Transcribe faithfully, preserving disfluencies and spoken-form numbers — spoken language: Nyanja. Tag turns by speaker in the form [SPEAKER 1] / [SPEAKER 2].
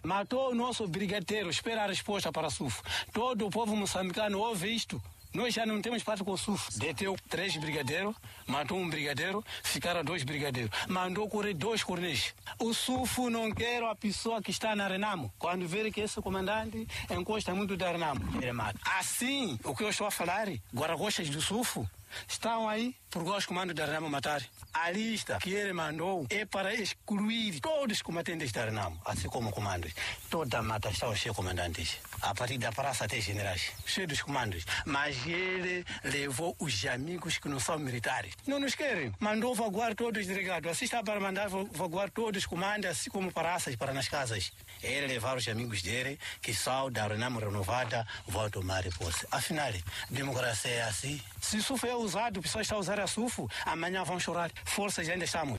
[SPEAKER 1] Matou o nosso brigadeiro, espera a resposta para SUFO. Todo o povo moçambicano ouve isto. Nós já não temos parte com o SUFO. Deteu três brigadeiros, matou um brigadeiro, ficaram dois brigadeiros. Mandou correr dois coronéis. O SUFO não quer a pessoa que está na Renamo. Quando vê que esse comandante encosta muito da Renamo, ele mata. Assim, o que eu estou a falar, guarda-costas do SUFO estão aí por os comandos da Renamo matar. A lista que ele mandou é para excluir todos os combatentes da Renamo, assim como comandos. Toda a mata está cheia de comandantes, a partir da praça até generais, cheio dos comandos. Mas ele levou os amigos que não são militares. Não nos querem. Mandou vaguar todos os delegados. Assim está para mandar vaguar todos os comandos, assim como praças para nas casas. Ele levar os amigos dele, que são da Renamo renovada, vão tomar posse. Afinal, democracia é assim. Se SUFO é usado, pessoas estão a usar a SUFO, amanhã vão chorar. Forças ainda estamos.